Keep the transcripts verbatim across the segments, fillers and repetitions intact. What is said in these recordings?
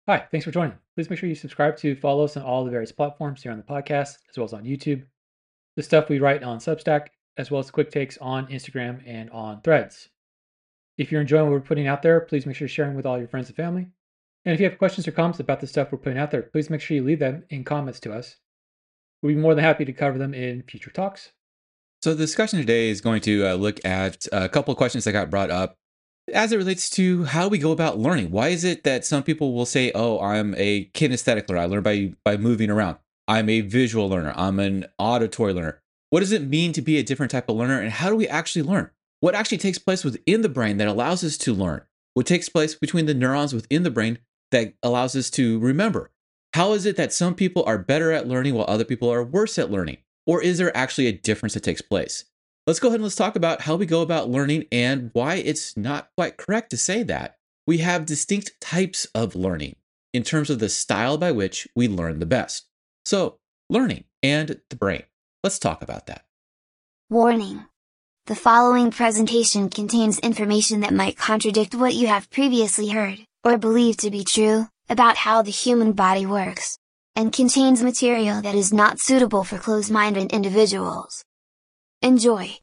Hi, thanks for joining. Please make sure you subscribe to follow us on all the various platforms here on the podcast, as well as on YouTube. The stuff we write on Substack, as well as quick takes on Instagram and on Threads. If you're enjoying what we're putting out there, please make sure you're sharing with all your friends and family. And if you have questions or comments about the stuff we're putting out there, please make sure you leave them in comments to us. We'd be more than happy to cover them in future talks. So the discussion today is going to uh, look at a couple of questions that got brought up as it relates to how we go about learning. Why is it that some people will say, "Oh, I'm a kinesthetic learner. I learn by by moving around. I'm a visual learner. I'm an auditory learner." What does it mean to be a different type of learner, and how do we actually learn? What actually takes place within the brain that allows us to learn? What takes place between the neurons within the brain that allows us to remember? How is it that some people are better at learning while other people are worse at learning? Or is there actually a difference that takes place? Let's go ahead and let's talk about how we go about learning and why it's not quite correct to say that. We have distinct types of learning in terms of the style by which we learn the best. So, learning and the brain. Let's talk about that. Warning. The following presentation contains information that might contradict what you have previously heard, or believed to be true, about how the human body works, and contains material that is not suitable for closed-minded individuals. Enjoy.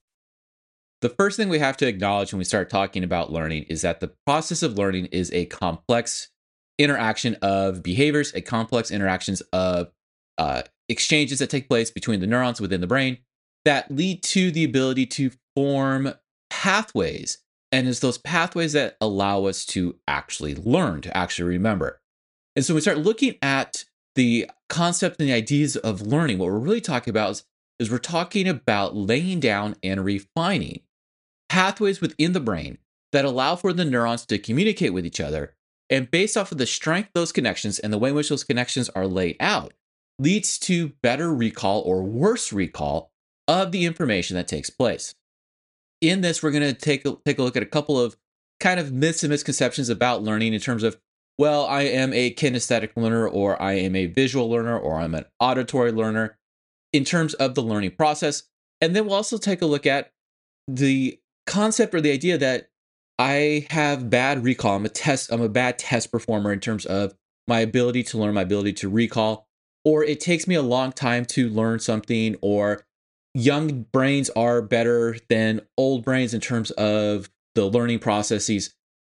The first thing we have to acknowledge when we start talking about learning is that the process of learning is a complex interaction of behaviors, a complex interactions of uh, exchanges that take place between the neurons within the brain that lead to the ability to form pathways. And it's those pathways that allow us to actually learn, to actually remember. And so we start looking at the concept and the ideas of learning. What we're really talking about is, is we're talking about laying down and refining pathways within the brain that allow for the neurons to communicate with each other. And based off of the strength of those connections and the way in which those connections are laid out, leads to better recall or worse recall of the information that takes place. In this, we're going to take a, take a look at a couple of kind of myths and misconceptions about learning in terms of, well, I am a kinesthetic learner, or I am a visual learner, or I'm an auditory learner in terms of the learning process. And then we'll also take a look at the concept or the idea that I have bad recall. I'm a test, I'm a bad test performer in terms of my ability to learn, my ability to recall, or it takes me a long time to learn something, or young brains are better than old brains in terms of the learning processes.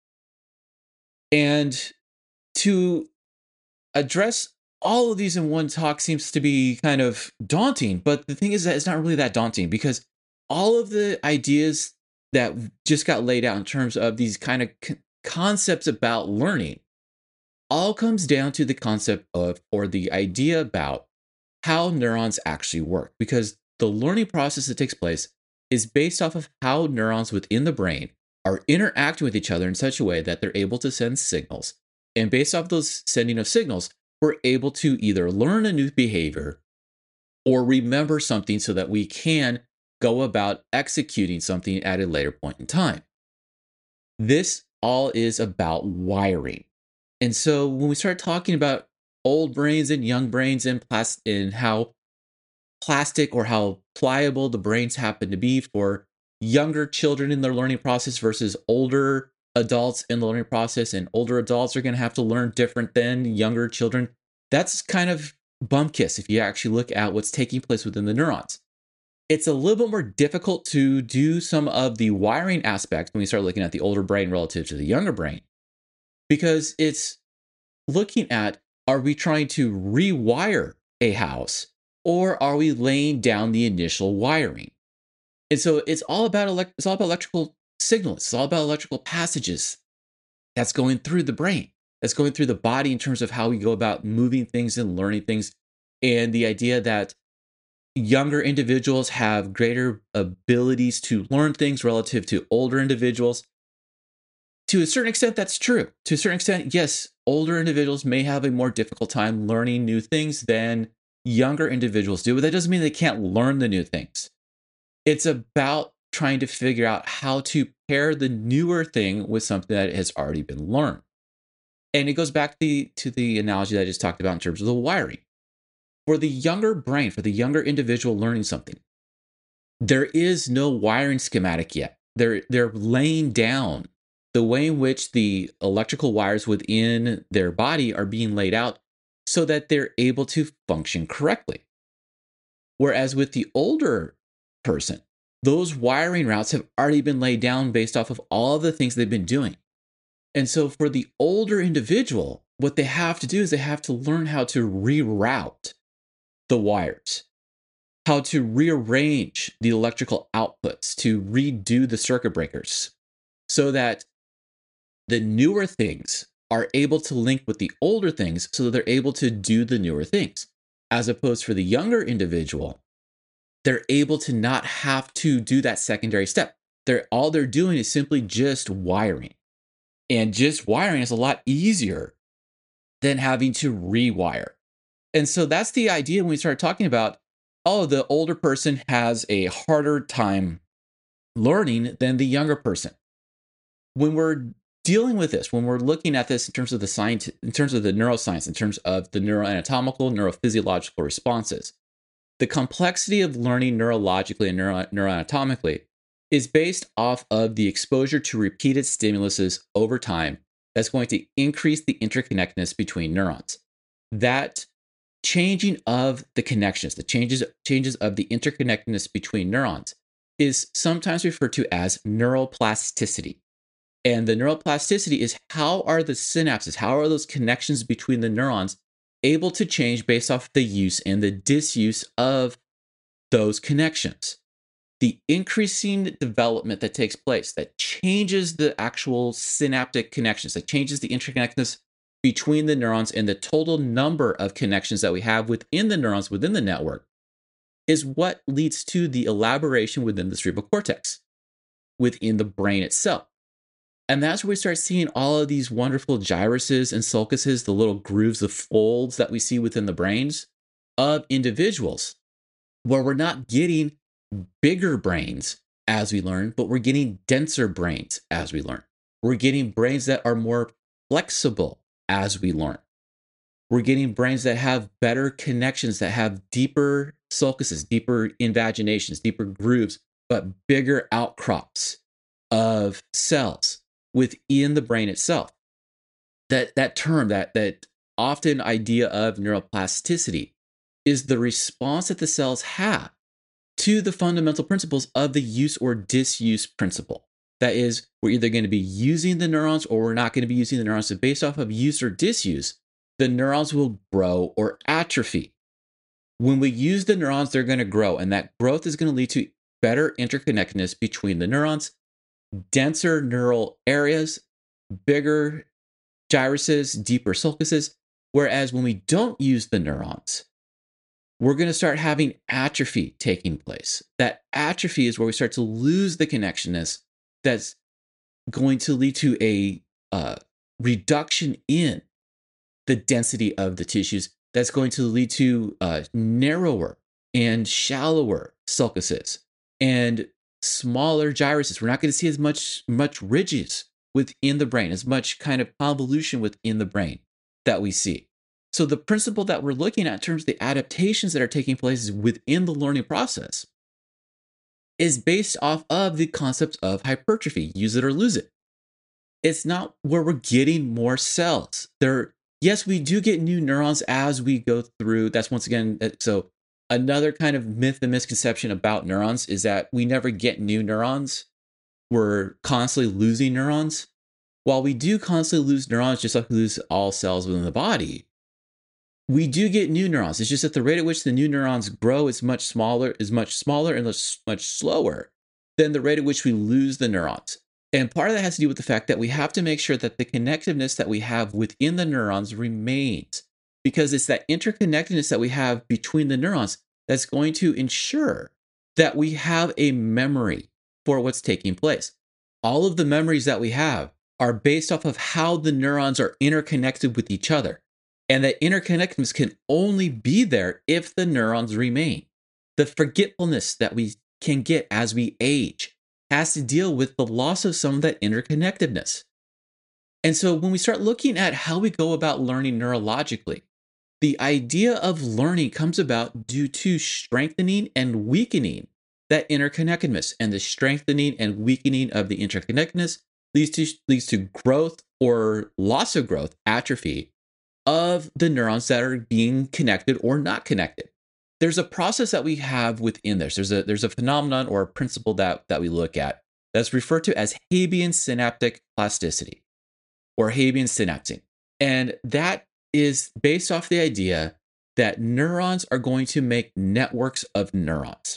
And to address all of these in one talk seems to be kind of daunting, but the thing is that it's not really that daunting, because all of the ideas that just got laid out in terms of these kind of c- concepts about learning all comes down to the concept of, or the idea about, how neurons actually work, because the learning process that takes place is based off of how neurons within the brain are interacting with each other in such a way that they're able to send signals. And based off those sending of signals, we're able to either learn a new behavior or remember something so that we can go about executing something at a later point in time. This all is about wiring. And so when we start talking about old brains and young brains and, plas- and how plastic or how pliable the brains happen to be for younger children in their learning process versus older adults in the learning process, and older adults are going to have to learn different than younger children. That's kind of bum kiss if you actually look at what's taking place within the neurons. It's a little bit more difficult to do some of the wiring aspects when we start looking at the older brain relative to the younger brain, because it's looking at, are we trying to rewire a house, or are we laying down the initial wiring? And so it's all about elect- it's all about electrical signals. It's all about electrical passages that's going through the brain, that's going through the body in terms of how we go about moving things and learning things. And the idea that younger individuals have greater abilities to learn things relative to older individuals. To a certain extent, that's true. To a certain extent, yes, older individuals may have a more difficult time learning new things than younger individuals do, but that doesn't mean they can't learn the new things. It's about trying to figure out how to pair the newer thing with something that has already been learned. And it goes back to the, to the analogy that I just talked about in terms of the wiring. For the younger brain, for the younger individual learning something, there is no wiring schematic yet. They're, they're laying down the way in which the electrical wires within their body are being laid out so that they're able to function correctly. Whereas with the older person, those wiring routes have already been laid down based off of all of the things they've been doing. And so for the older individual, what they have to do is they have to learn how to reroute the wires, how to rearrange the electrical outputs, to redo the circuit breakers so that the newer things are able to link with the older things so that they're able to do the newer things. As opposed for the younger individual, they're able to not have to do that secondary step. They're all they're doing is simply just wiring. And just wiring is a lot easier than having to rewire. And so that's the idea when we start talking about, oh, the older person has a harder time learning than the younger person. When we're dealing with this, when we're looking at this in terms of the science, in terms of the neuroscience, in terms of the neuroanatomical, neurophysiological responses, the complexity of learning neurologically and neuro, neuroanatomically is based off of the exposure to repeated stimuluses over time that's going to increase the interconnectedness between neurons. That changing of the connections, the changes, changes of the interconnectedness between neurons is sometimes referred to as neuroplasticity. And the neuroplasticity is how are the synapses, how are those connections between the neurons able to change based off the use and the disuse of those connections. The increasing development that takes place that changes the actual synaptic connections, that changes the interconnectedness between the neurons and the total number of connections that we have within the neurons within the network is what leads to the elaboration within the cerebral cortex, within the brain itself. And that's where we start seeing all of these wonderful gyruses and sulcuses, the little grooves, the folds that we see within the brains of individuals, where we're not getting bigger brains as we learn, but we're getting denser brains as we learn. We're getting brains that are more flexible as we learn. We're getting brains that have better connections, that have deeper sulcuses, deeper invaginations, deeper grooves, but bigger outcrops of cells within the brain itself. That that term, that that often idea of neuroplasticity is the response that the cells have to the fundamental principles of the use or disuse principle. That is, we're either going to be using the neurons or we're not going to be using the neurons. So based off of use or disuse, the neurons will grow or atrophy. When we use the neurons, they're going to grow, and that growth is going to lead to better interconnectedness between the neurons, denser neural areas, bigger gyruses, deeper sulcuses. Whereas when we don't use the neurons, we're going to start having atrophy taking place. That atrophy is where we start to lose the connectedness that's going to lead to a uh, reduction in the density of the tissues. That's going to lead to uh, narrower and shallower sulcuses and smaller gyruses. We're not going to see as much, much ridges within the brain, as much kind of convolution within the brain that we see. So the principle that we're looking at in terms of the adaptations that are taking place within the learning process is based off of the concept of hypertrophy, use it or lose it. It's not where we're getting more cells. There, yes, we do get new neurons as we go through. That's once again, so another kind of myth and misconception about neurons is that we never get new neurons. We're constantly losing neurons. While we do constantly lose neurons, just like we lose all cells within the body, we do get new neurons. It's just that the rate at which the new neurons grow is much smaller, is much smaller and much slower than the rate at which we lose the neurons. And part of that has to do with the fact that we have to make sure that the connectiveness that we have within the neurons remains, because it's that interconnectedness that we have between the neurons that's going to ensure that we have a memory for what's taking place. All of the memories that we have are based off of how the neurons are interconnected with each other. And that interconnectedness can only be there if the neurons remain. The forgetfulness that we can get as we age has to deal with the loss of some of that interconnectedness. And so when we start looking at how we go about learning neurologically, the idea of learning comes about due to strengthening and weakening that interconnectedness. And the strengthening and weakening of the interconnectedness leads to leads to growth or loss of growth, atrophy of the neurons that are being connected or not connected. There's a process that we have within this. There's a there's a phenomenon or a principle that that we look at that's referred to as Hebbian synaptic plasticity or Hebbian synapsing. And that is based off the idea that neurons are going to make networks of neurons.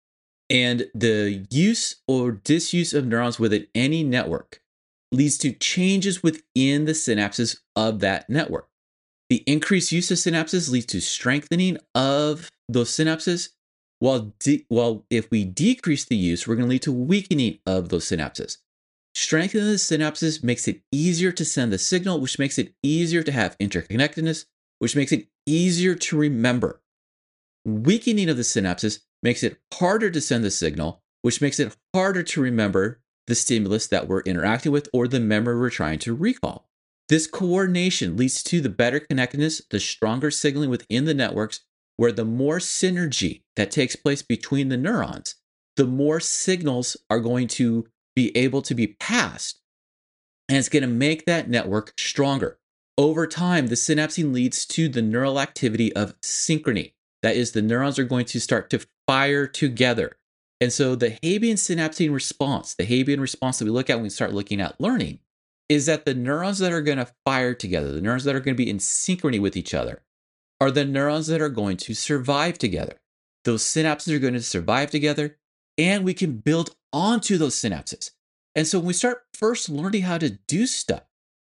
And the use or disuse of neurons within any network leads to changes within the synapses of that network. The increased use of synapses leads to strengthening of those synapses, while, de- while if we decrease the use, we're going to lead to weakening of those synapses. Strengthening the synapses makes it easier to send the signal, which makes it easier to have interconnectedness, which makes it easier to remember. Weakening of the synapses makes it harder to send the signal, which makes it harder to remember the stimulus that we're interacting with or the memory we're trying to recall. This coordination leads to the better connectedness, the stronger signaling within the networks, where the more synergy that takes place between the neurons, the more signals are going to be able to be passed. And it's going to make that network stronger. Over time, the synapsing leads to the neural activity of synchrony. That is, the neurons are going to start to fire together. And so the Hebbian synapsing response, the Hebbian response that we look at when we start looking at learning, is that the neurons that are going to fire together, the neurons that are going to be in synchrony with each other, are the neurons that are going to survive together. Those synapses are going to survive together, and we can build onto those synapses. And so when we start first learning how to do stuff,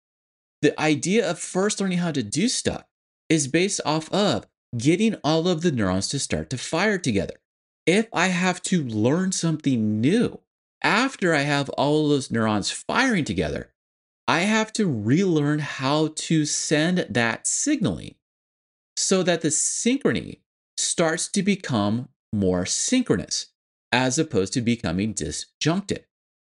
the idea of first learning how to do stuff is based off of getting all of the neurons to start to fire together. If I have to learn something new after I have all of those neurons firing together, I have to relearn how to send that signaling so that the synchrony starts to become more synchronous as opposed to becoming disjuncted.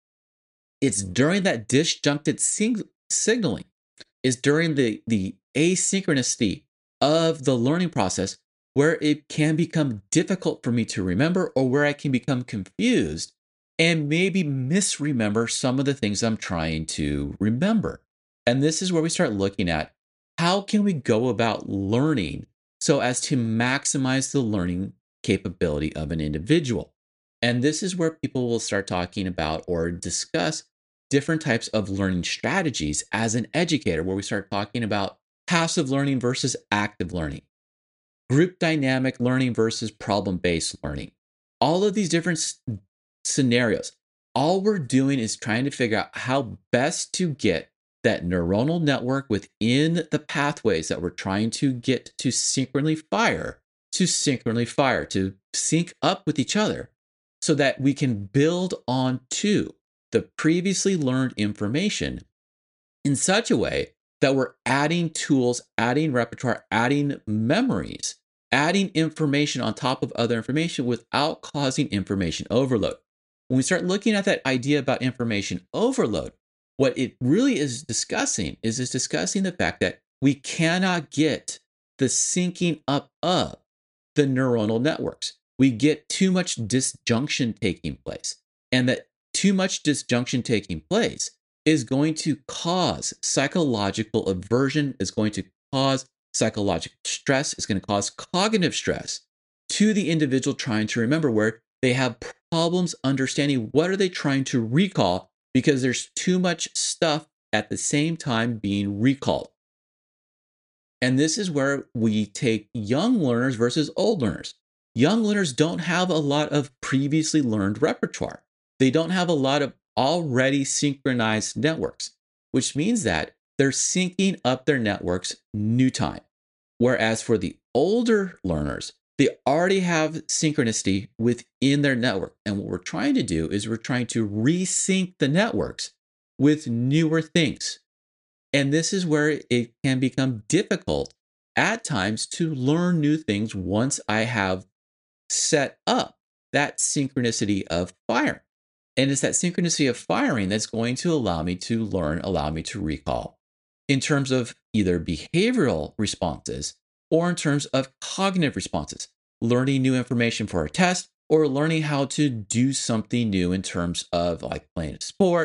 It's during that disjuncted sing- signaling, is during the, the asynchronicity of the learning process where it can become difficult for me to remember or where I can become confused and maybe misremember some of the things I'm trying to remember. And this is where we start looking at how can we go about learning so as to maximize the learning capability of an individual. And this is where people will start talking about or discuss different types of learning strategies as an educator, where we start talking about passive learning versus active learning, group dynamic learning versus problem-based learning. All of these different s- scenarios, all we're doing is trying to figure out how best to get that neuronal network within the pathways that we're trying to get to synchronously fire, to synchronously fire, to sync up with each other so that we can build on to the previously learned information in such a way that we're adding tools, adding repertoire, adding memories, adding information on top of other information without causing information overload. When we start looking at that idea about information overload, what it really is discussing is it's discussing the fact that we cannot get the syncing up of the neuronal networks. We get too much disjunction taking place, and that too much disjunction taking place is going to cause psychological aversion, is going to cause psychological stress, is going to cause cognitive stress to the individual trying to remember, where they have problems understanding what are they trying to recall because there's too much stuff at the same time being recalled. And this is where we take young learners versus old learners. Young learners don't have a lot of previously learned repertoire. They don't have a lot of already synchronized networks, which means that they're syncing up their networks new time. Whereas for the older learners, they already have synchronicity within their network. And what we're trying to do is we're trying to resync the networks with newer things. And this is where it can become difficult at times to learn new things once I have set up that synchronicity of firing. And it's that synchronicity of firing that's going to allow me to learn, allow me to recall in terms of either behavioral responses or in terms of cognitive responses, learning new information for a test or learning how to do something new in terms of like playing a sport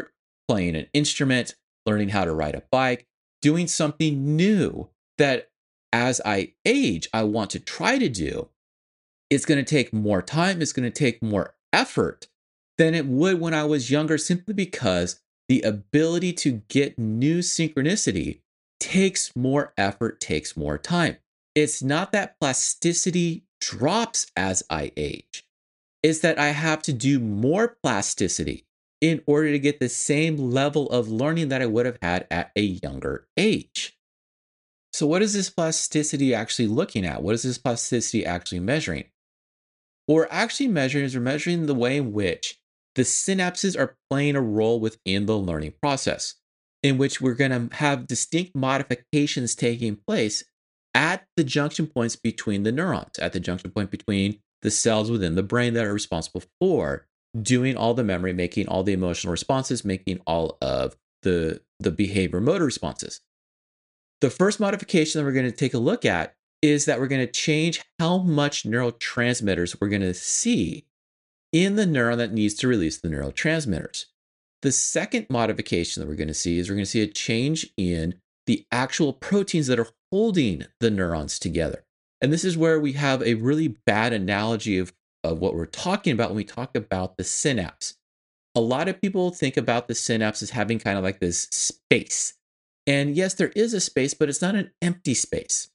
playing an instrument, learning how to ride a bike, doing something new that as I age, I want to try to do. It's going to take more time. It's going to take more effort than it would when I was younger, simply because the ability to get new synchronicity takes more effort, takes more time. It's not that plasticity drops as I age. It's that I have to do more plasticity in order to get the same level of learning that I would have had at a younger age. So what is this plasticity actually looking at? What is this plasticity actually measuring? What we're actually measuring is we're measuring the way in which the synapses are playing a role within the learning process, in which we're going to have distinct modifications taking place at the junction points between the neurons, at the junction point between the cells within the brain that are responsible for doing all the memory, making all the emotional responses, making all of the, the behavior motor responses. The first modification that we're going to take a look at is that we're going to change how much neurotransmitters we're going to see in the neuron that needs to release the neurotransmitters. The second modification that we're going to see is we're going to see a change in the actual proteins that are holding the neurons together. And this is where we have a really bad analogy of, of what we're talking about when we talk about the synapse. A lot of people think about the synapse as having kind of like this space. And yes, there is a space, but it's not an empty space.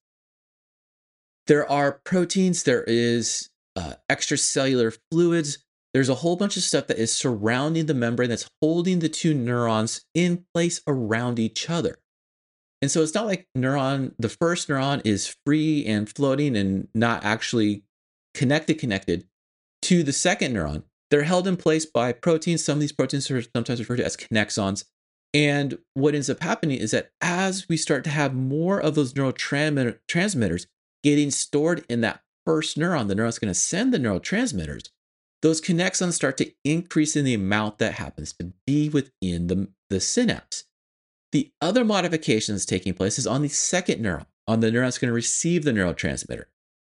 There are proteins, there is uh, extracellular fluids, there's a whole bunch of stuff that is surrounding the membrane that's holding the two neurons in place around each other. And so it's not like neuron, the first neuron is free and floating and not actually connected, connected to the second neuron. They're held in place by proteins. Some of these proteins are sometimes referred to as connexons. And what ends up happening is that as we start to have more of those neurotransmitters getting stored in that first neuron, the neuron's going to send the neurotransmitters. Those connexons start to increase in the amount that happens to be within the, the synapse. The other modification that's taking place is on the second neuron, on the neuron that's going to receive the neurotransmitter.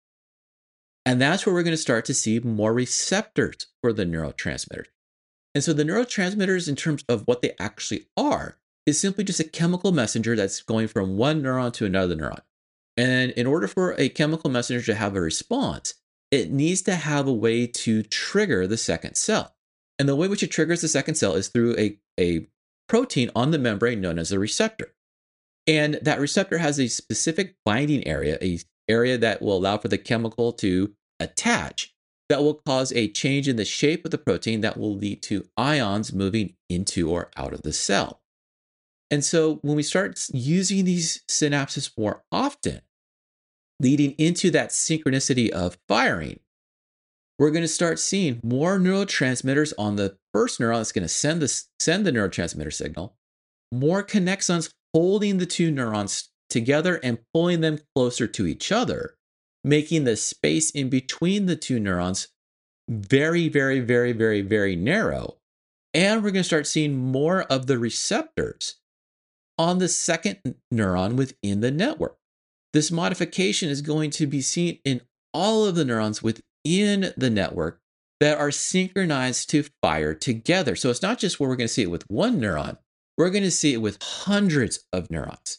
And that's where we're going to start to see more receptors for the neurotransmitters. And so the neurotransmitters, in terms of what they actually are, is simply just a chemical messenger that's going from one neuron to another neuron. And in order for a chemical messenger to have a response, it needs to have a way to trigger the second cell. And the way which it triggers the second cell is through a, a protein on the membrane known as a receptor. And that receptor has a specific binding area, a area that will allow for the chemical to attach, that will cause a change in the shape of the protein that will lead to ions moving into or out of the cell. And so when we start using these synapses more often, leading into that synchronicity of firing, we're going to start seeing more neurotransmitters on the first neuron that's going to send the, send the neurotransmitter signal, more connexons holding the two neurons together and pulling them closer to each other, making the space in between the two neurons very, very, very, very, very narrow. And we're going to start seeing more of the receptors on the second neuron within the network. This modification is going to be seen in all of the neurons within the network that are synchronized to fire together. So it's not just where we're going to see it with one neuron, we're going to see it with hundreds of neurons.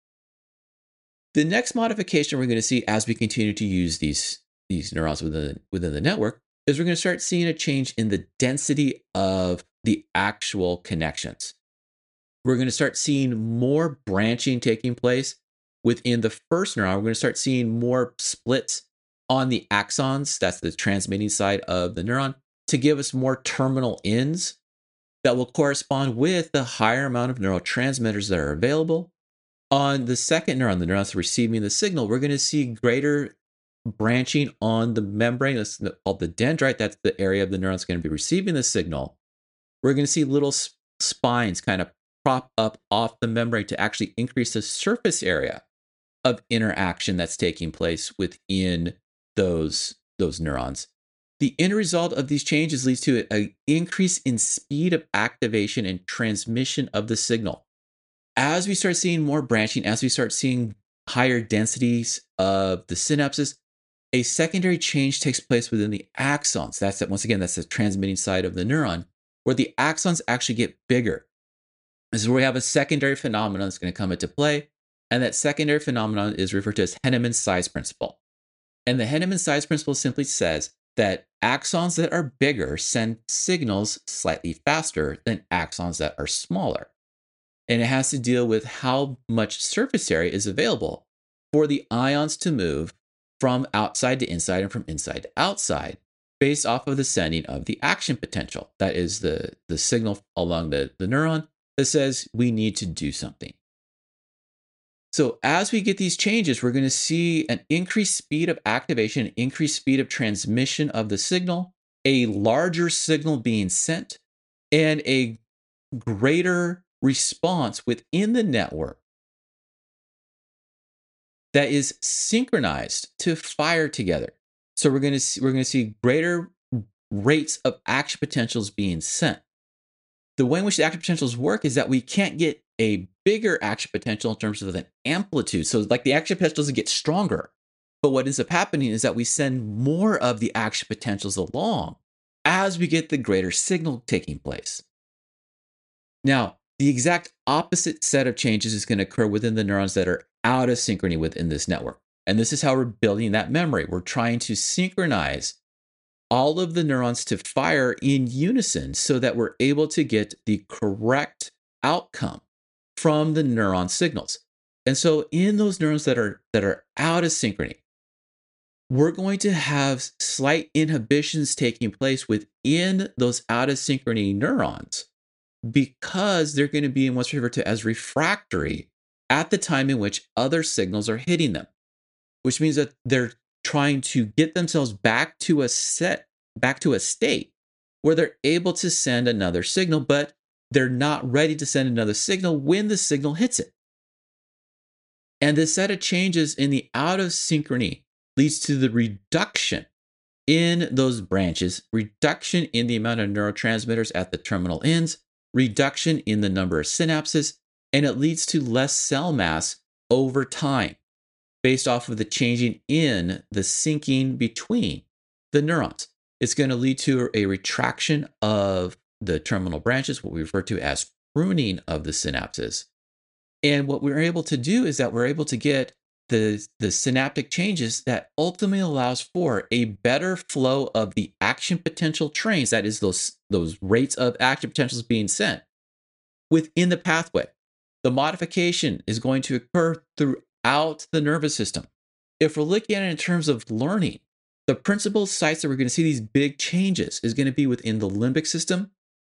The next modification we're going to see as we continue to use these, these neurons within, within the network is we're going to start seeing a change in the density of the actual connections. We're going to start seeing more branching taking place within the first neuron. We're going to start seeing more splits on the axons, that's the transmitting side of the neuron, to give us more terminal ends that will correspond with the higher amount of neurotransmitters that are available. On the second neuron, the neuron that's receiving the signal, we're going to see greater branching on the membrane. That's called the dendrite. That's the area of the neuron that's going to be receiving the signal. We're going to see little spines kind of prop up off the membrane to actually increase the surface area of interaction that's taking place within those, those neurons. The end result of these changes leads to an increase in speed of activation and transmission of the signal. As we start seeing more branching, as we start seeing higher densities of the synapses, a secondary change takes place within the axons. That's, once again, that's the transmitting side of the neuron, where the axons actually get bigger. This is where we have a secondary phenomenon that's going to come into play. And that secondary phenomenon is referred to as Henneman's size principle. And the Henneman size principle simply says that axons that are bigger send signals slightly faster than axons that are smaller. And it has to deal with how much surface area is available for the ions to move from outside to inside and from inside to outside based off of the sending of the action potential. That is the, the signal along the, the neuron that says we need to do something. So as we get these changes, we're going to see an increased speed of activation, an increased speed of transmission of the signal, a larger signal being sent, and a greater response within the network that is synchronized to fire together. So we're going to see, we're going to see greater rates of action potentials being sent. The way in which the action potentials work is that we can't get a bigger action potential in terms of an amplitude. So like the action potential doesn't get stronger. But what ends up happening is that we send more of the action potentials along as we get the greater signal taking place. Now, the exact opposite set of changes is going to occur within the neurons that are out of synchrony within this network. And this is how we're building that memory. We're trying to synchronize all of the neurons to fire in unison so that we're able to get the correct outcome from the neuron signals. And so in those neurons that are that are out of synchrony, we're going to have slight inhibitions taking place within those out of synchrony neurons because they're going to be in what's referred to as refractory at the time in which other signals are hitting them, which means that they're trying to get themselves back to a set, back to a state where they're able to send another signal, but they're not ready to send another signal when the signal hits it. And this set of changes in the out of synchrony leads to the reduction in those branches, reduction in the amount of neurotransmitters at the terminal ends, reduction in the number of synapses, and it leads to less cell mass over time based off of the changing in the syncing between the neurons. It's going to lead to a retraction of the terminal branches, what we refer to as pruning of the synapses. And what we're able to do is that we're able to get the, the synaptic changes that ultimately allows for a better flow of the action potential trains, that is those, those rates of action potentials being sent within the pathway. The modification is going to occur throughout the nervous system. If we're looking at it in terms of learning, the principal sites that we're going to see these big changes is going to be within the limbic system,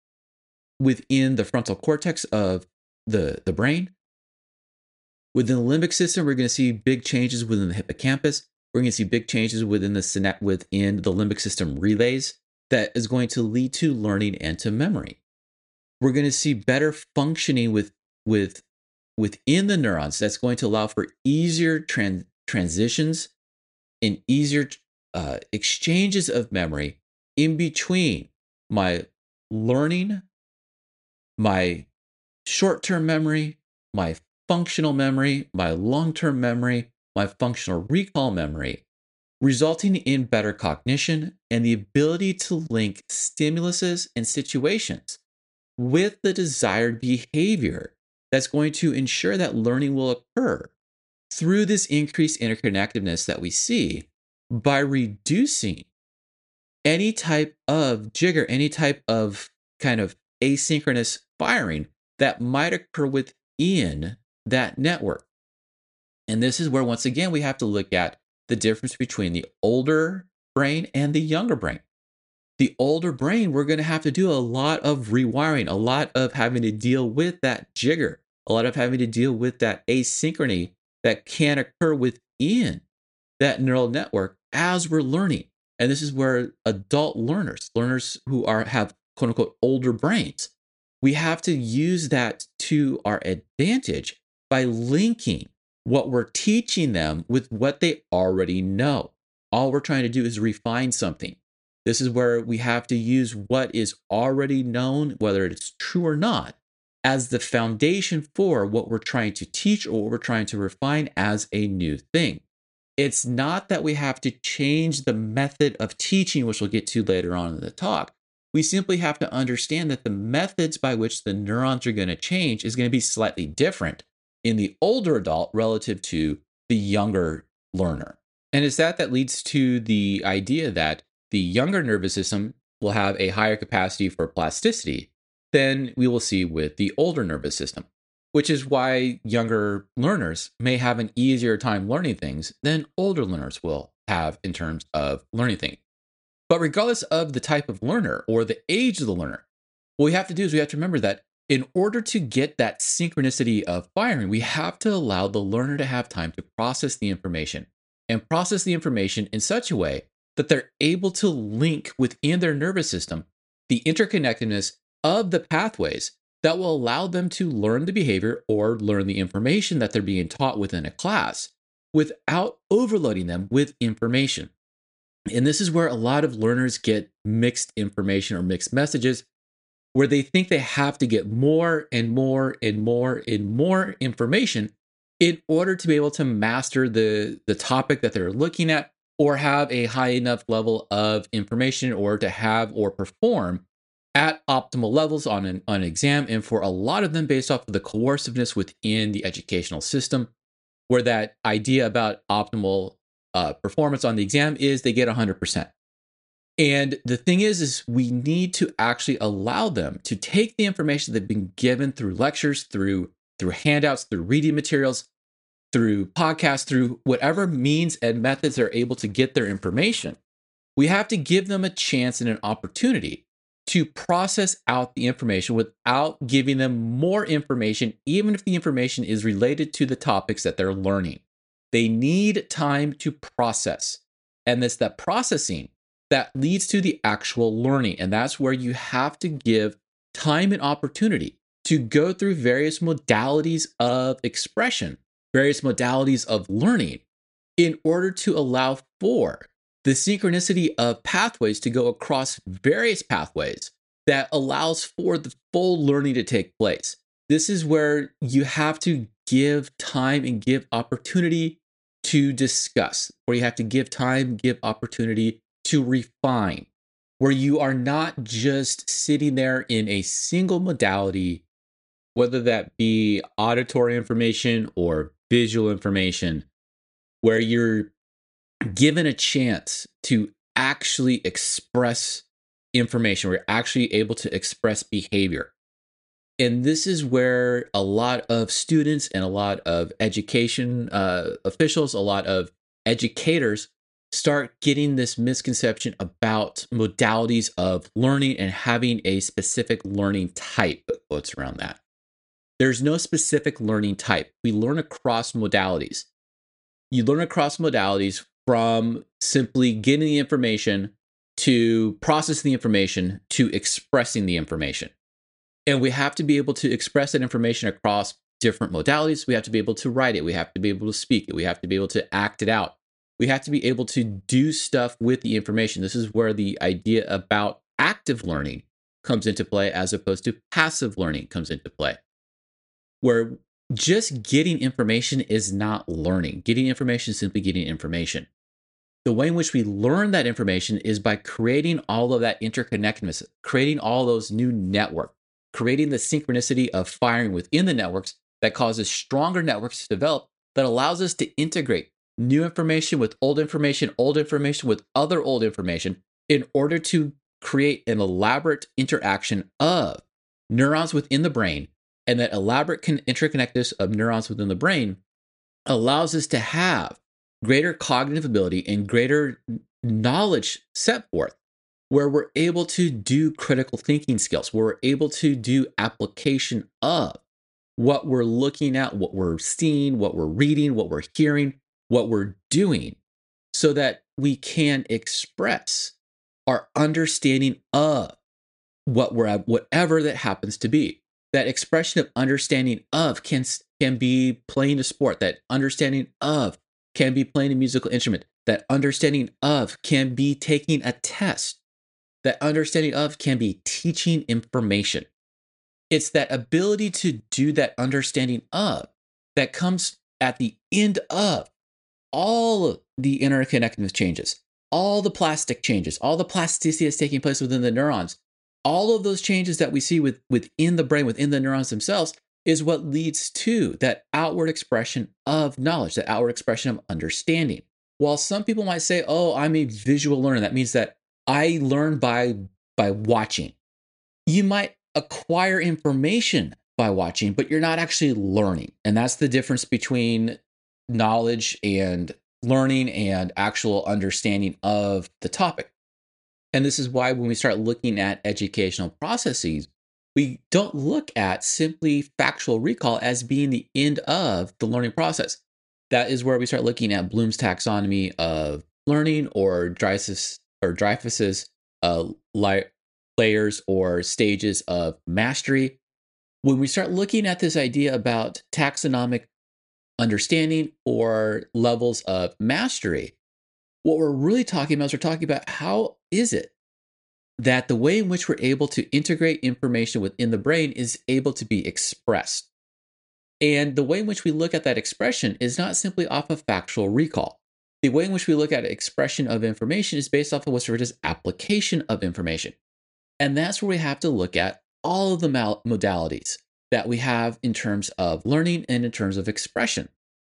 within the frontal cortex of the, the brain. Within the limbic system, we're going to see big changes within the hippocampus. We're going to see big changes within the synapt within the limbic system relays that is going to lead to learning and to memory. We're going to see better functioning with, with within the neurons that's going to allow for easier trans, transitions and easier uh, exchanges of memory in between my learning, my short-term memory, my functional memory, my long-term memory, my functional recall memory, resulting in better cognition and the ability to link stimuluses and situations with the desired behavior that's going to ensure that learning will occur through this increased interconnectedness that we see by reducing any type of jigger, any type of kind of asynchronous firing that might occur within that network. And this is where, once again, we have to look at the difference between the older brain and the younger brain. The older brain, we're going to have to do a lot of rewiring, a lot of having to deal with that jigger, a lot of having to deal with that asynchrony that can occur within that neural network as we're learning. And this is where adult learners, learners who are have quote unquote older brains, we have to use that to our advantage by linking what we're teaching them with what they already know. All we're trying to do is refine something. This is where we have to use what is already known, whether it's true or not, as the foundation for what we're trying to teach or what we're trying to refine as a new thing. It's not that we have to change the method of teaching, which we'll get to later on in the talk, We simply have to understand that the methods by which the neurons are going to change is going to be slightly different in the older adult relative to the younger learner. And it's that that leads to the idea that the younger nervous system will have a higher capacity for plasticity than we will see with the older nervous system, which is why younger learners may have an easier time learning things than older learners will have in terms of learning things. But regardless of the type of learner or the age of the learner, what we have to do is we have to remember that in order to get that synchronicity of firing, we have to allow the learner to have time to process the information and process the information in such a way that they're able to link within their nervous system the interconnectedness of the pathways that will allow them to learn the behavior or learn the information that they're being taught within a class without overloading them with information. And this is where a lot of learners get mixed information or mixed messages, where they think they have to get more and more and more and more information in order to be able to master the, the topic that they're looking at or have a high enough level of information or to have or perform at optimal levels on an, on an exam. And for a lot of them, based off of the coerciveness within the educational system, where that idea about optimal uh, performance on the exam is they get one hundred percent. And the thing is, is we need to actually allow them to take the information they've been given through lectures, through through handouts, through reading materials, through podcasts, through whatever means and methods they're able to get their information. We have to give them a chance and an opportunity to process out the information without giving them more information, even if the information is related to the topics that they're learning. They need time to process. And it's that processing that leads to the actual learning. And that's where you have to give time and opportunity to go through various modalities of expression, various modalities of learning, in order to allow for the synchronicity of pathways to go across various pathways that allows for the full learning to take place. This is where you have to give time and give opportunity to discuss, where you have to give time, give opportunity to refine, where you are not just sitting there in a single modality, whether that be auditory information or visual information, where you're given a chance to actually express information, where you're actually able to express behavior. And this is where a lot of students and a lot of education uh, officials, a lot of educators start getting this misconception about modalities of learning and having a specific learning type. What's around that? There's no specific learning type. We learn across modalities. You learn across modalities from simply getting the information to processing the information to expressing the information. And we have to be able to express that information across different modalities. We have to be able to write it. We have to be able to speak it. We have to be able to act it out. We have to be able to do stuff with the information. This is where the idea about active learning comes into play as opposed to passive learning comes into play, where just getting information is not learning. Getting information is simply getting information. The way in which we learn that information is by creating all of that interconnectedness, creating all those new networks, creating the synchronicity of firing within the networks that causes stronger networks to develop, that allows us to integrate new information with old information, old information with other old information, in order to create an elaborate interaction of neurons within the brain. And that elaborate interconnectedness of neurons within the brain allows us to have greater cognitive ability and greater knowledge set forth, where we're able to do critical thinking skills, where we're able to do application of what we're looking at, what we're seeing, what we're reading, what we're hearing, what we're doing, so that we can express our understanding of what we're at, whatever that happens to be. That expression of understanding of can, can be playing a sport. That understanding of can be playing a musical instrument. That understanding of can be taking a test. That understanding of can be teaching information. It's that ability to do that understanding of that comes at the end of all the interconnectedness changes, all the plastic changes, all the plasticity that's taking place within the neurons, all of those changes that we see with, within the brain, within the neurons themselves, is what leads to that outward expression of knowledge, that outward expression of understanding. While some people might say, oh, I'm a visual learner, that means that I learn by, by watching. You might acquire information by watching, but you're not actually learning. And that's the difference between knowledge and learning and actual understanding of the topic. And this is why when we start looking at educational processes, we don't look at simply factual recall as being the end of the learning process. That is where we start looking at Bloom's taxonomy of learning, or Dreyfus or Dreyfus's uh, li- layers or stages of mastery. When we start looking at this idea about taxonomic understanding or levels of mastery, what we're really talking about is we're talking about how is it that the way in which we're able to integrate information within the brain is able to be expressed. And the way in which we look at that expression is not simply off of factual recall. The way in which we look at expression of information is based off of what's referred as application of information. And that's where we have to look at all of the mal- modalities that we have in terms of learning and in terms of expression.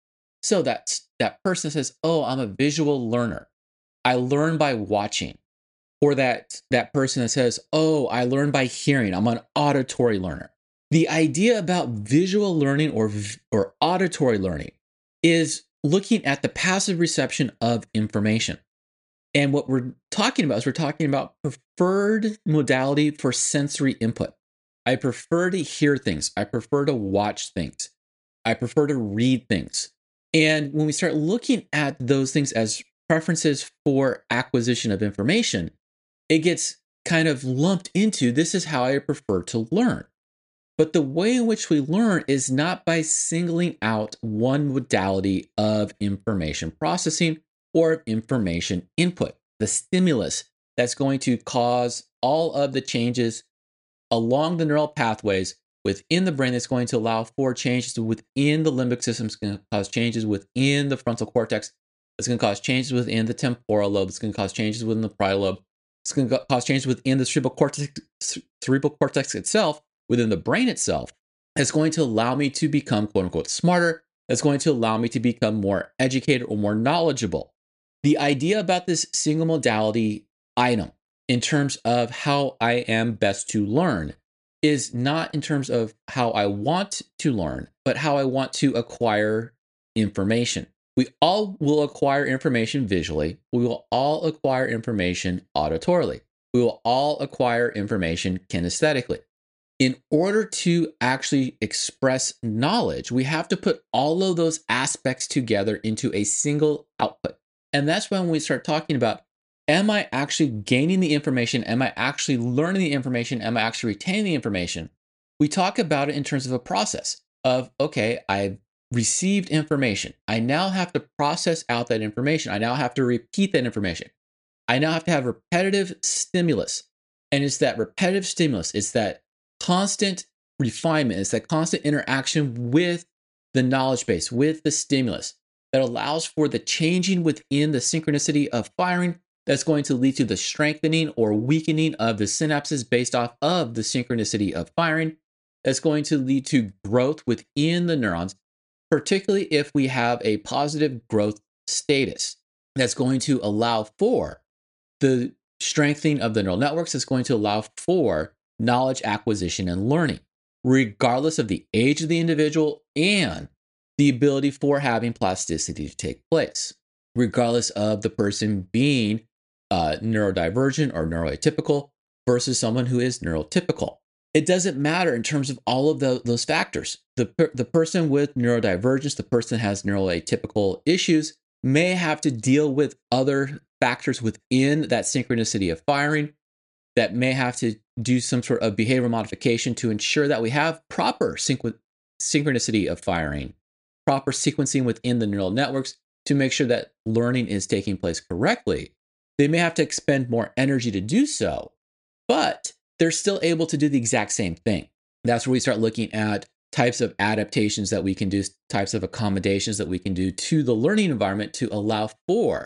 So that's that person says, oh, I'm a visual learner. I learn by watching. Or that, that person that says, oh, I learn by hearing. I'm an auditory learner. The idea about visual learning or, or auditory learning is looking at the passive reception of information. And what we're talking about is we're talking about preferred modality for sensory input. I prefer to hear things. I prefer to watch things. I prefer to read things. And when we start looking at those things as preferences for acquisition of information, it gets kind of lumped into this is how I prefer to learn. But the way in which we learn is not by singling out one modality of information processing or information input, the stimulus that's going to cause all of the changes along the neural pathways within the brain, that's going to allow for changes within the limbic system. It's going to cause changes within the frontal cortex. It's going to cause changes within the temporal lobe. It's going to cause changes within the parietal lobe. It's going to cause changes within the cerebral cortex, cerebral cortex itself, within the brain itself. That's going to allow me to become, quote unquote, smarter. That's going to allow me to become more educated or more knowledgeable. The idea about this single modality item in terms of how I am best to learn is not in terms of how I want to learn, but how I want to acquire information. We all will acquire information visually. We will all acquire information auditorily. We will all acquire information kinesthetically. In order to actually express knowledge, we have to put all of those aspects together into a single output. And that's when we start talking about, am I actually gaining the information? Am I actually learning the information? Am I actually retaining the information? We talk about it in terms of a process of, okay, I've received information. I now have to process out that information. I now have to repeat that information. I now have to have repetitive stimulus. And it's that repetitive stimulus, it's that constant refinement, it's that constant interaction with the knowledge base, with the stimulus, that allows for the changing within the synchronicity of firing that's going to lead to the strengthening or weakening of the synapses based off of the synchronicity of firing. That's going to lead to growth within the neurons, particularly if we have a positive growth status. That's going to allow for the strengthening of the neural networks. That's going to allow for knowledge acquisition and learning, regardless of the age of the individual and the ability for having plasticity to take place, regardless of the person being uh, neurodivergent or neuroatypical versus someone who is neurotypical. It doesn't matter in terms of all of the, those factors. The, per, the person with neurodivergence, the person that has neuroatypical issues, may have to deal with other factors within that synchronicity of firing that may have to do some sort of behavioral modification to ensure that we have proper synch- synchronicity of firing, proper sequencing within the neural networks to make sure that learning is taking place correctly. They may have to expend more energy to do so, but they're still able to do the exact same thing. That's where we start looking at types of adaptations that we can do, types of accommodations that we can do to the learning environment to allow for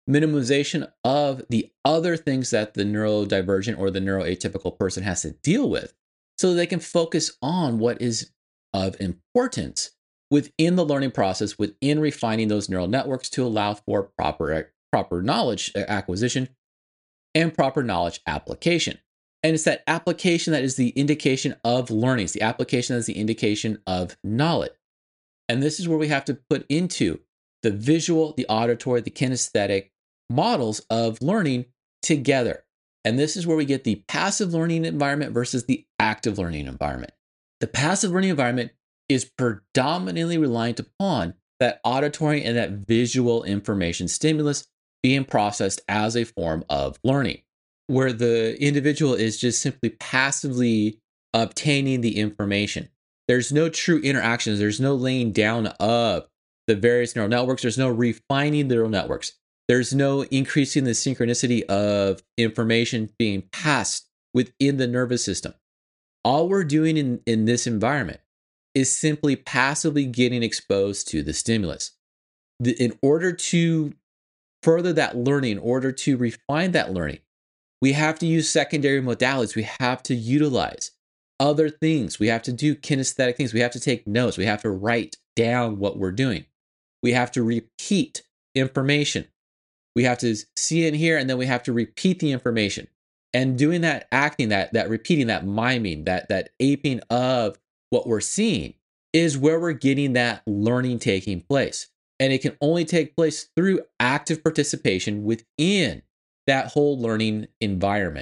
minimization of the other things that the neurodivergent or the neuroatypical person has to deal with, so that they can focus on what is of importance within the learning process, within refining those neural networks to allow for proper, proper knowledge acquisition and proper knowledge application. And it's that application that is the indication of learning. It's the application that is the indication of knowledge. And this is where we have to put into the visual, the auditory, the kinesthetic models of learning together. And this is where we get the passive learning environment versus the active learning environment. The passive learning environment is predominantly reliant upon that auditory and that visual information stimulus being processed as a form of learning, where the individual is just simply passively obtaining the information. There's no true interactions. There's no laying down of the various neural networks. There's no refining the neural networks. There's no increasing the synchronicity of information being passed within the nervous system. All we're doing in, in this environment is simply passively getting exposed to the stimulus. The, in order to further that learning, in order to refine that learning, we have to use secondary modalities. We have to utilize other things. We have to do kinesthetic things. We have to take notes. We have to write down what we're doing. We have to repeat information. We have to see it here, and then we have to repeat the information. And doing that, acting that, that repeating, that miming, that, that aping of what we're seeing is where we're getting that learning taking place. And it can only take place through active participation within that whole learning environment.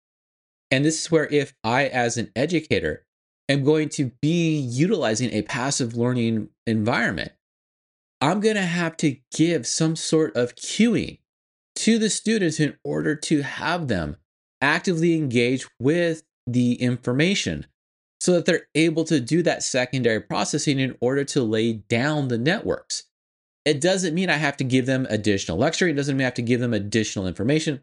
And this is where, if I, as an educator, am going to be utilizing a passive learning environment, I'm going to have to give some sort of cueing to the students in order to have them actively engage with the information so that they're able to do that secondary processing in order to lay down the networks. It doesn't mean I have to give them additional lecturing. It doesn't mean I have to give them additional information.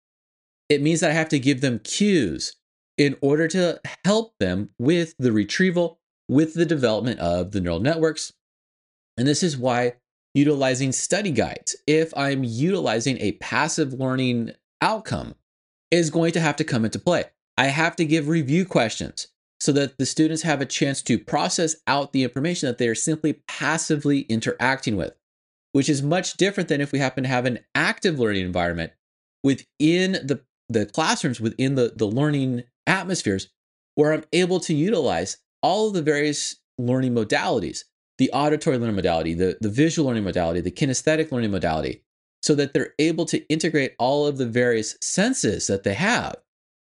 It means that I have to give them cues in order to help them with the retrieval, with the development of the neural networks. And this is why utilizing study guides, if I'm utilizing a passive learning outcome, is going to have to come into play. I have to give review questions so that the students have a chance to process out the information that they are simply passively interacting with, which is much different than if we happen to have an active learning environment within the, the classrooms, within the, the learning atmospheres, where I'm able to utilize all of the various learning modalities, the auditory learning modality, the, the visual learning modality, the kinesthetic learning modality, so that they're able to integrate all of the various senses that they have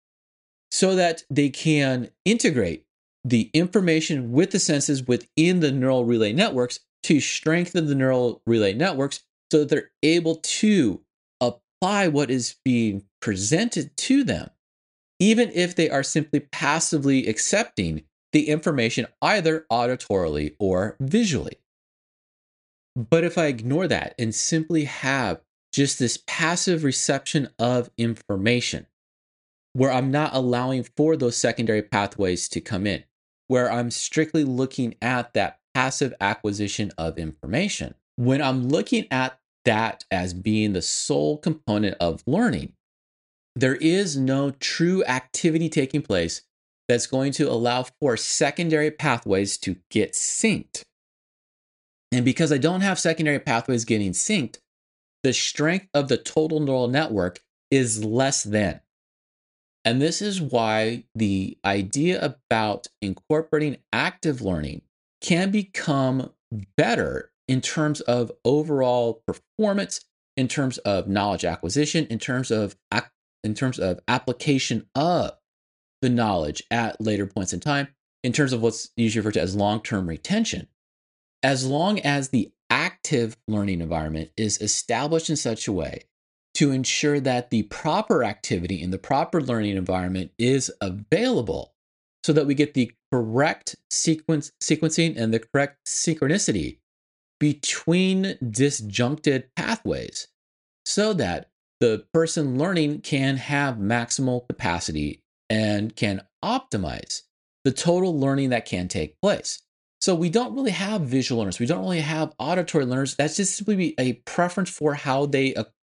so that they can integrate the information with the senses within the neural relay networks to strengthen the neural relay networks so that they're able to apply what is being presented to them, even if they are simply passively accepting the information either auditorily or visually. But if I ignore that and simply have just this passive reception of information, where I'm not allowing for those secondary pathways to come in, where I'm strictly looking at that passive acquisition of information, when I'm looking at that as being the sole component of learning, there is no true activity taking place that's going to allow for secondary pathways to get synced. And because I don't have secondary pathways getting synced, the strength of the total neural network is less than. And this is why the idea about incorporating active learning can become better in terms of overall performance, in terms of knowledge acquisition, in terms of in terms of application of the knowledge at later points in time, in terms of what's usually referred to as long-term retention. As long as the active learning environment is established in such a way to ensure that the proper activity in the proper learning environment is available so that we get the correct sequence sequencing and the correct synchronicity between disjuncted pathways so that the person learning can have maximal capacity and can optimize the total learning that can take place. So we don't really have visual learners. We don't really have auditory learners. That's just simply a preference for how they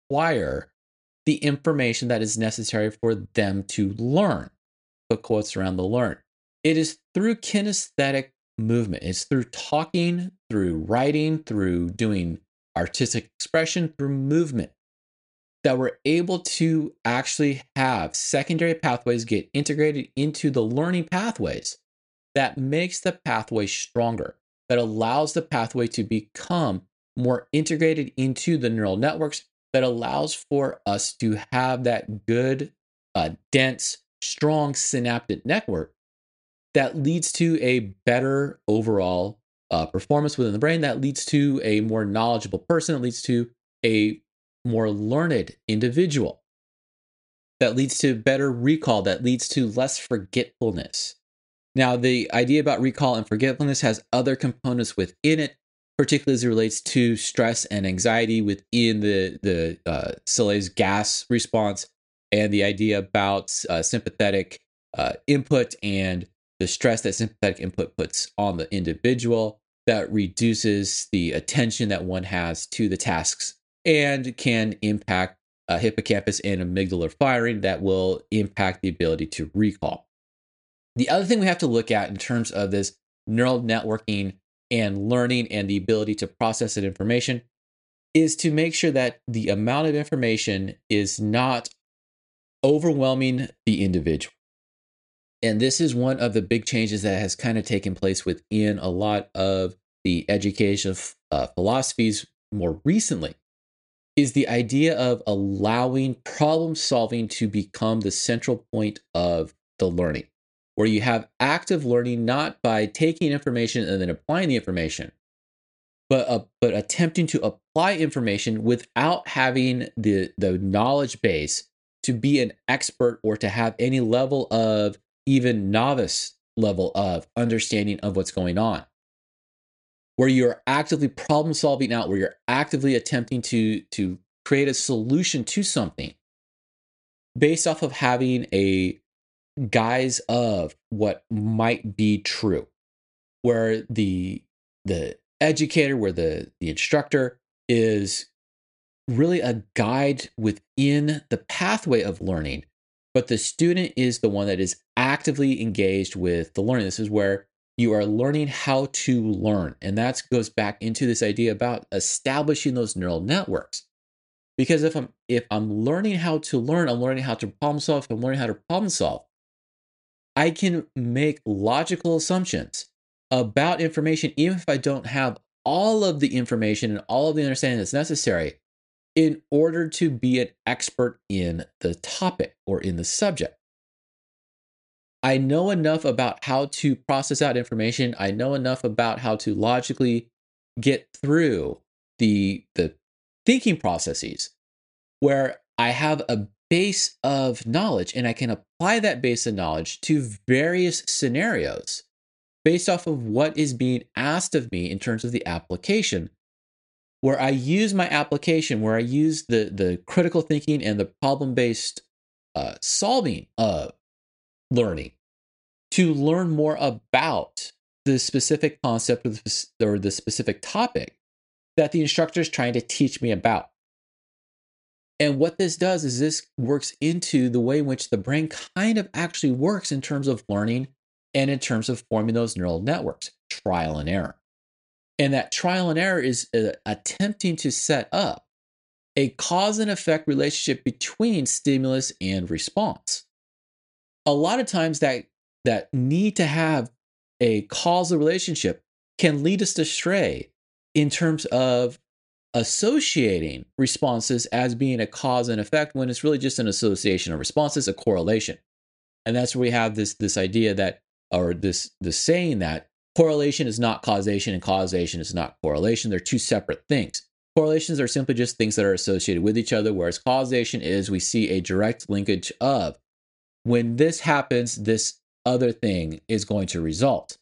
acquire the information that is necessary for them to learn. Put quotes around the learn. It is through kinesthetic movement. It's through talking, through writing, through doing artistic expression, through movement that we're able to actually have secondary pathways get integrated into the learning pathways that makes the pathway stronger, that allows the pathway to become more integrated into the neural networks, that allows for us to have that good, uh, dense, strong synaptic network that leads to a better overall uh, performance within the brain, that leads to a more knowledgeable person, that leads to a more learned individual, that leads to better recall, that leads to less forgetfulness. Now, the idea about recall and forgetfulness has other components within it, particularly as it relates to stress and anxiety within the, the uh, Sallet's gas response, and the idea about uh, sympathetic uh, input and the stress that sympathetic input puts on the individual that reduces the attention that one has to the tasks and can impact uh, hippocampus and amygdala firing that will impact the ability to recall. The other thing we have to look at in terms of this neural networking and learning and the ability to process that information is to make sure that the amount of information is not overwhelming the individual. And this is one of the big changes that has kind of taken place within a lot of the education uh, philosophies more recently, is the idea of allowing problem solving to become the central point of the learning, where you have active learning not by taking information and then applying the information, but uh, but attempting to apply information without having the the knowledge base to be an expert or to have any level of even novice level of understanding of what's going on, where you're actively problem solving out, where you're actively attempting to to create a solution to something based off of having a guise of what might be true, where the the educator, where the the instructor is really a guide within the pathway of learning, but the student is the one that is actively engaged with the learning. This is where you are learning how to learn, and that goes back into this idea about establishing those neural networks. Because if I'm if I'm learning how to learn, I'm learning how to problem solve. If I'm learning how to problem solve, I can make logical assumptions about information, even if I don't have all of the information and all of the understanding that's necessary in order to be an expert in the topic or in the subject. I know enough about how to process out information. I know enough about how to logically get through the, the thinking processes where I have a base of knowledge and I can apply that base of knowledge to various scenarios based off of what is being asked of me in terms of the application, where I use my application, where I use the, the critical thinking and the problem-based uh, solving of learning to learn more about the specific concept or the specific topic that the instructor is trying to teach me about. And what this does is this works into the way in which the brain kind of actually works in terms of learning and in terms of forming those neural networks, trial and error. And that trial and error is uh, attempting to set up a cause and effect relationship between stimulus and response. A lot of times that, that need to have a causal relationship can lead us astray in terms of associating responses as being a cause and effect when it's really just an association of responses, a correlation. And that's where we have this, this idea that, or this, this saying that correlation is not causation and causation is not correlation. They're two separate things. Correlations are simply just things that are associated with each other, whereas causation is we see a direct linkage of when this happens, this other thing is going to result.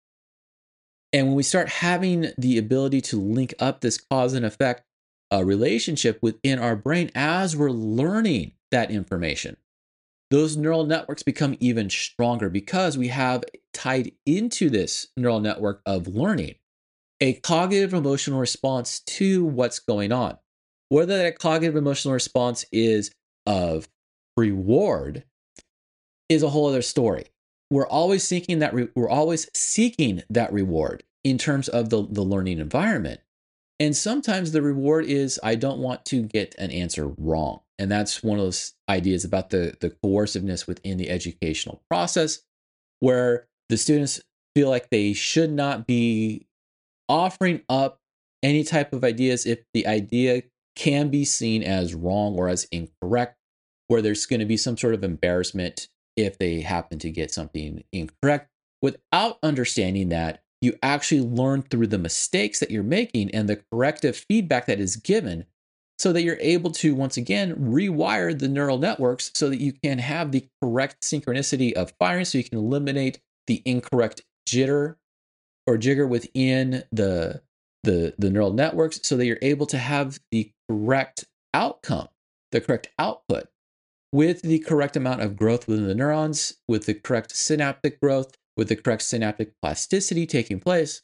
And when we start having the ability to link up this cause and effect uh, relationship within our brain as we're learning that information, those neural networks become even stronger because we have tied into this neural network of learning a cognitive emotional response to what's going on. Whether that cognitive emotional response is of reward is a whole other story. We're always seeking that re- we're always seeking that reward in terms of the, the learning environment. And sometimes the reward is I don't want to get an answer wrong. And that's one of those ideas about the, the coerciveness within the educational process, where the students feel like they should not be offering up any type of ideas if the idea can be seen as wrong or as incorrect, where there's going to be some sort of embarrassment if they happen to get something incorrect, without understanding that you actually learn through the mistakes that you're making and the corrective feedback that is given, so that you're able to, once again, rewire the neural networks so that you can have the correct synchronicity of firing, so you can eliminate the incorrect jitter or jigger within the, the, the neural networks, so that you're able to have the correct outcome, the correct output, with the correct amount of growth within the neurons, with the correct synaptic growth, with the correct synaptic plasticity taking place,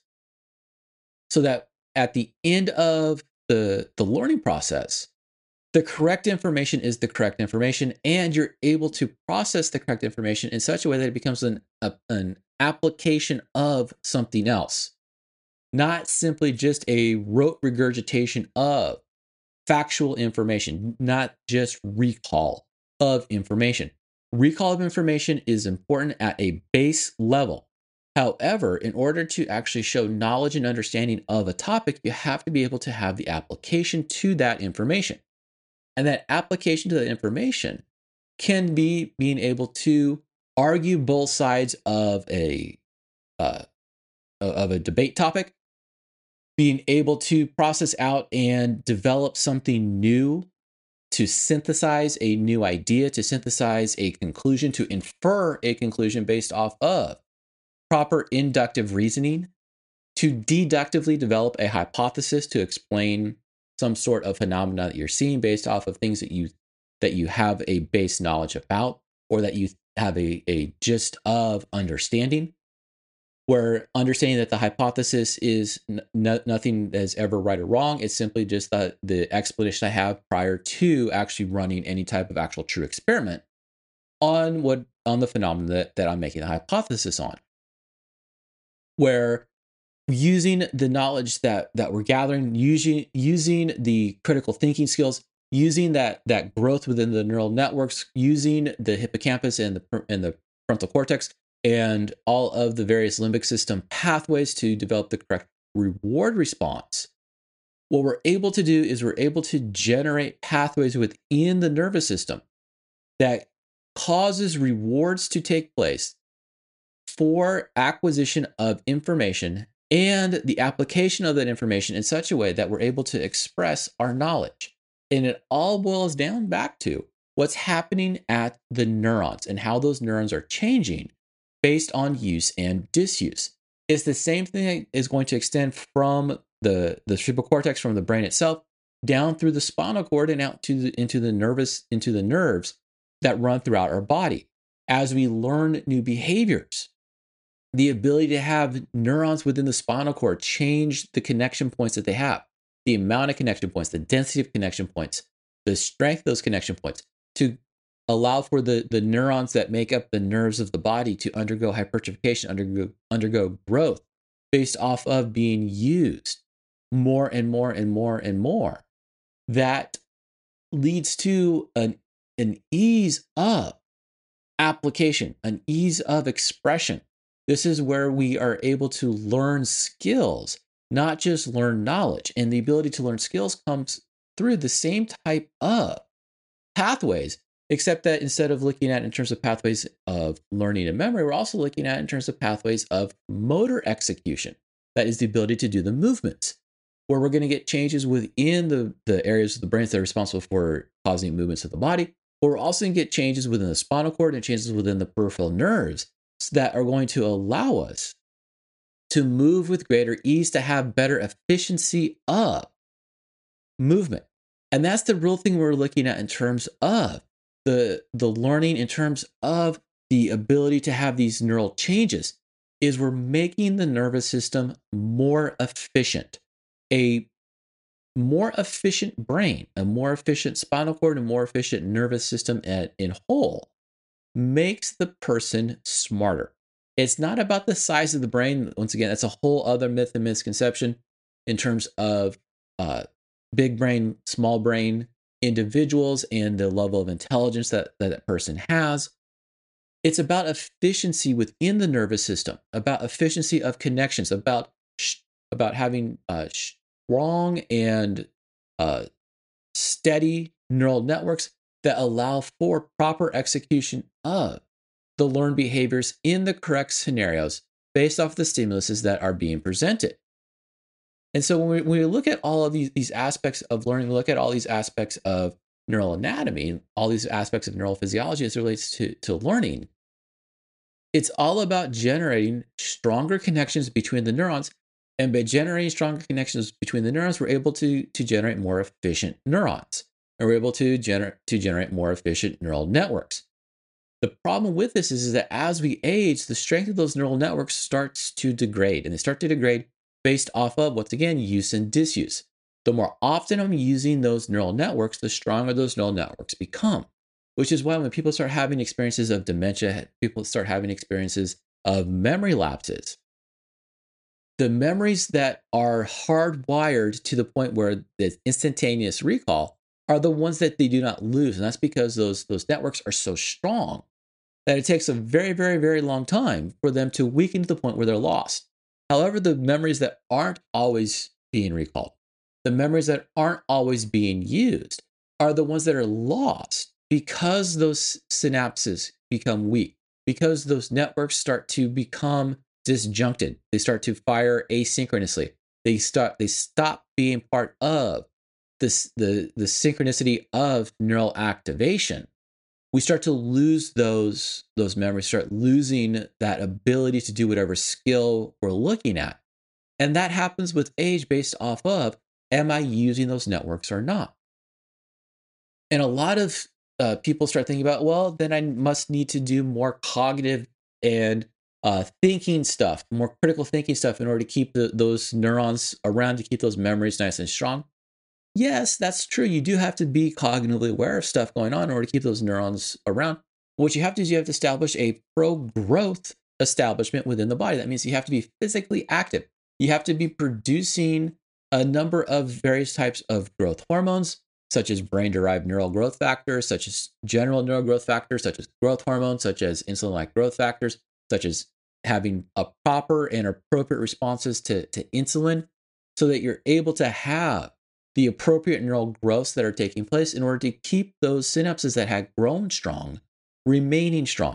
so that at the end of the, the learning process, the correct information is the correct information, and you're able to process the correct information in such a way that it becomes an, a, an application of something else, not simply just a rote regurgitation of factual information, not just recall of information. Recall of information is important at a base level. However, in order to actually show knowledge and understanding of a topic, you have to be able to have the application to that information. And that application to that information can be being able to argue both sides of a uh, of a debate topic, being able to process out and develop something new, to synthesize a new idea, to synthesize a conclusion, to infer a conclusion based off of proper inductive reasoning, to deductively develop a hypothesis to explain some sort of phenomena that you're seeing based off of things that you that you have a base knowledge about, or that you have a, a gist of understanding, where understanding that the hypothesis is n- nothing that's ever right or wrong. It's simply just the, the explanation I have prior to actually running any type of actual true experiment on what on the phenomena that, that I'm making the hypothesis on. Where using the knowledge that that we're gathering, using using the critical thinking skills, using that that growth within the neural networks, using the hippocampus and the and the frontal cortex, and all of the various limbic system pathways to develop the correct reward response. What we're able to do is we're able to generate pathways within the nervous system that causes rewards to take place for acquisition of information and the application of that information in such a way that we're able to express our knowledge. And it all boils down back to what's happening at the neurons and how those neurons are changing based on use and disuse. It's the same thing that is going to extend from the, the cerebral cortex, from the brain itself, down through the spinal cord and out to the, into the nervous, into the nerves that run throughout our body. As we learn new behaviors, the ability to have neurons within the spinal cord change the connection points that they have, the amount of connection points, the density of connection points, the strength of those connection points, to allow for the, the neurons that make up the nerves of the body to undergo hypertrophication, undergo, undergo growth based off of being used more and more and more and more. That leads to an, an ease of application, an ease of expression. This is where we are able to learn skills, not just learn knowledge. And the ability to learn skills comes through the same type of pathways, except that instead of looking at it in terms of pathways of learning and memory, we're also looking at it in terms of pathways of motor execution. That is the ability to do the movements, where we're going to get changes within the, the areas of the brain that are responsible for causing movements of the body, but we're also going to get changes within the spinal cord and changes within the peripheral nerves that are going to allow us to move with greater ease, to have better efficiency of movement. And that's the real thing we're looking at in terms of the, the learning, in terms of the ability to have these neural changes, is we're making the nervous system more efficient. A more efficient brain, a more efficient spinal cord, and more efficient nervous system at, in whole makes the person smarter. It's not about the size of the brain. Once again, that's a whole other myth and misconception in terms of uh, big brain, small brain individuals and the level of intelligence that, that that person has. It's about efficiency within the nervous system, about efficiency of connections, about sh- about having uh, strong and uh, steady neural networks that allow for proper execution of the learned behaviors in the correct scenarios based off the stimuluses that are being presented. And so when we, when we look at all of these, these aspects of learning, we look at all these aspects of neural anatomy, all these aspects of neural physiology as it relates to, to learning, it's all about generating stronger connections between the neurons. And by generating stronger connections between the neurons, we're able to, to generate more efficient neurons. And we're able to, gener- to generate more efficient neural networks. The problem with this is, is that as we age, the strength of those neural networks starts to degrade. And they start to degrade based off of, once again, use and disuse. The more often I'm using those neural networks, the stronger those neural networks become. Which is why when people start having experiences of dementia, people start having experiences of memory lapses. The memories that are hardwired to the point where the instantaneous recall are the ones that they do not lose. And that's because those, those networks are so strong that it takes a very, very, very long time for them to weaken to the point where they're lost. However, the memories that aren't always being recalled, the memories that aren't always being used, are the ones that are lost because those synapses become weak, because those networks start to become disjuncted. They start to fire asynchronously. They start, they stop being part of this, the, the synchronicity of neural activation. We start to lose those, those memories, start losing that ability to do whatever skill we're looking at. And that happens with age based off of, am I using those networks or not? And a lot of uh, people start thinking about, well, then I must need to do more cognitive and uh, thinking stuff, more critical thinking stuff in order to keep the, those neurons around, to keep those memories nice and strong. Yes, that's true. You do have to be cognitively aware of stuff going on in order to keep those neurons around. What you have to do is you have to establish a pro-growth establishment within the body. That means you have to be physically active. You have to be producing a number of various types of growth hormones, such as brain-derived neural growth factors, such as general neural growth factors, such as growth hormones, such as insulin-like growth factors, such as having a proper and appropriate responses to, to insulin, so that you're able to have the appropriate neural growths that are taking place in order to keep those synapses that had grown strong remaining strong.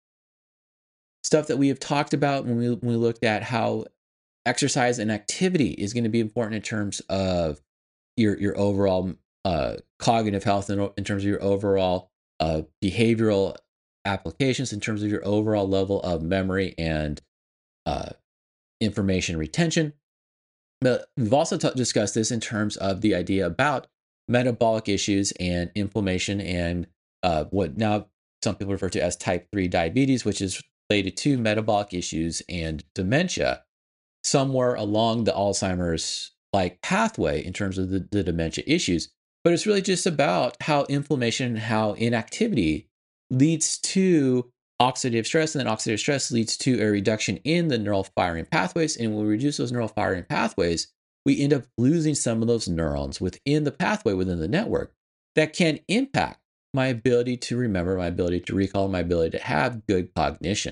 Stuff that we have talked about when we, when we looked at how exercise and activity is going to be important in terms of your, your overall uh, cognitive health, and in terms of your overall uh, behavioral applications, in terms of your overall level of memory and uh, information retention. But we've also t- discussed this in terms of the idea about metabolic issues and inflammation, and uh, what now some people refer to as type three diabetes, which is related to metabolic issues and dementia, somewhere along the Alzheimer's like pathway in terms of the, the dementia issues. But it's really just about how inflammation, how inactivity leads to oxidative stress, and then oxidative stress leads to a reduction in the neural firing pathways. And when we reduce those neural firing pathways, we end up losing some of those neurons within the pathway, within the network, that can impact my ability to remember, my ability to recall, my ability to have good cognition.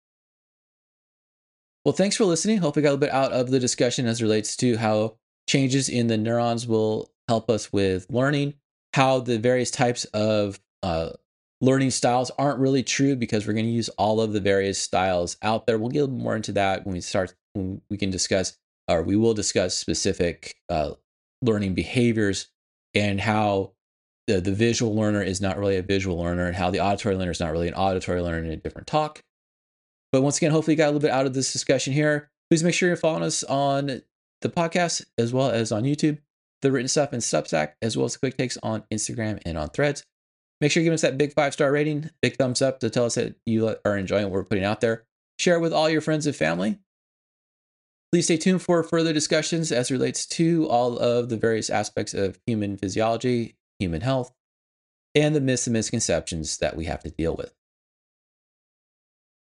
Well, thanks for listening. Hope we got a little bit out of the discussion as it relates to how changes in the neurons will help us with learning, how the various types of uh, learning styles aren't really true, because we're going to use all of the various styles out there. We'll get a little more into that when we start, when we can discuss, or we will discuss specific uh, learning behaviors, and how the, the visual learner is not really a visual learner, and how the auditory learner is not really an auditory learner in a different talk. But once again, hopefully you got a little bit out of this discussion here. Please make sure you're following us on the podcast as well as on YouTube, the written stuff in Substack, as well as the quick takes on Instagram and on Threads. Make sure you give us that big five-star rating, big thumbs up to tell us that you are enjoying what we're putting out there. Share it with all your friends and family. Please stay tuned for further discussions as relates to all of the various aspects of human physiology, human health, and the myths and misconceptions that we have to deal with.